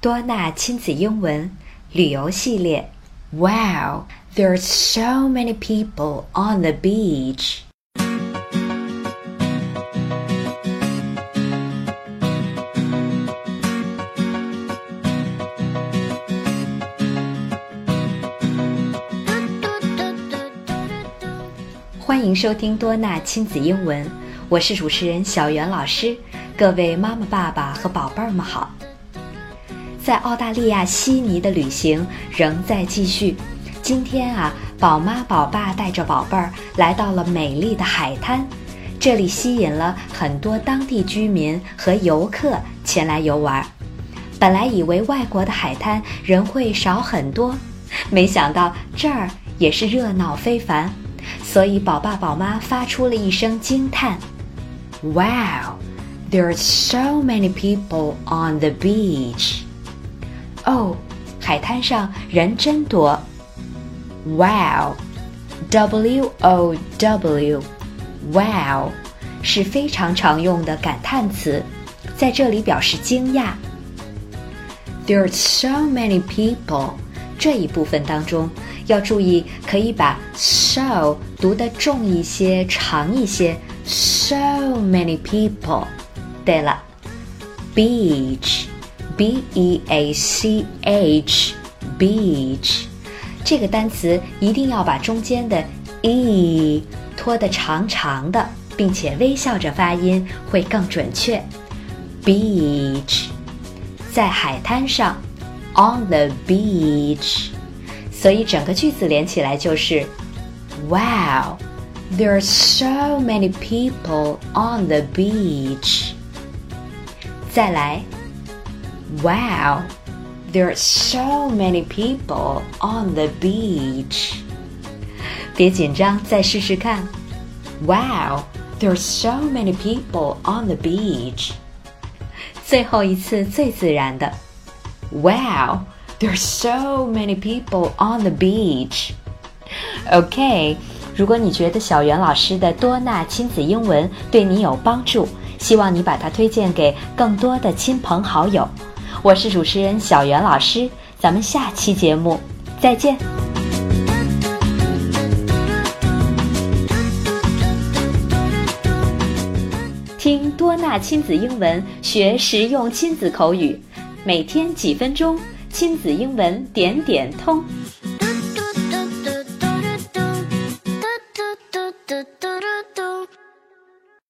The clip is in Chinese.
多纳亲子英文旅游系列。Wow, there's so many people on the beach. 欢迎收听多纳亲子英文，我是主持人小袁老师。各位妈妈、爸爸和宝贝儿们好。在澳大利亚悉尼的旅行仍在继续。今天宝妈宝爸带着宝贝儿来到了美丽的海滩，这里吸引了很多当地居民和游客前来游玩。本来以为外国的海滩人会少很多，没想到这儿也是热闹非凡，所以宝爸宝妈发出了一声惊叹 Wow, there's so many people on the beach. 哦，海滩上人真多。 Wow, W-O-W, Wow 是非常常用的感叹词，在这里表示惊讶。 There's so many people 这一部分当中要注意，可以把 so 读得重一些长一些， so many people。 对了， beach B-E-A-C-H beach 这个单词一定要把中间的 e 拖得长长的，并且微笑着发音会更准确。 beach 在海滩上， on the beach， 所以整个句子连起来就是 Wow, there are so many people on the beach。 再来Wow, there are so many people on the beach。 别紧张，再试试看。 Wow, there are so many people on the beach。 最后一次最自然的 Wow, there are so many people on the beach。 OK， 如果你觉得小袁老师的多纳亲子英文对你有帮助，希望你把它推荐给更多的亲朋好友。我是主持人小袁老师，咱们下期节目再见。听多纳亲子英文，学实用亲子口语，每天几分钟，亲子英文点点通。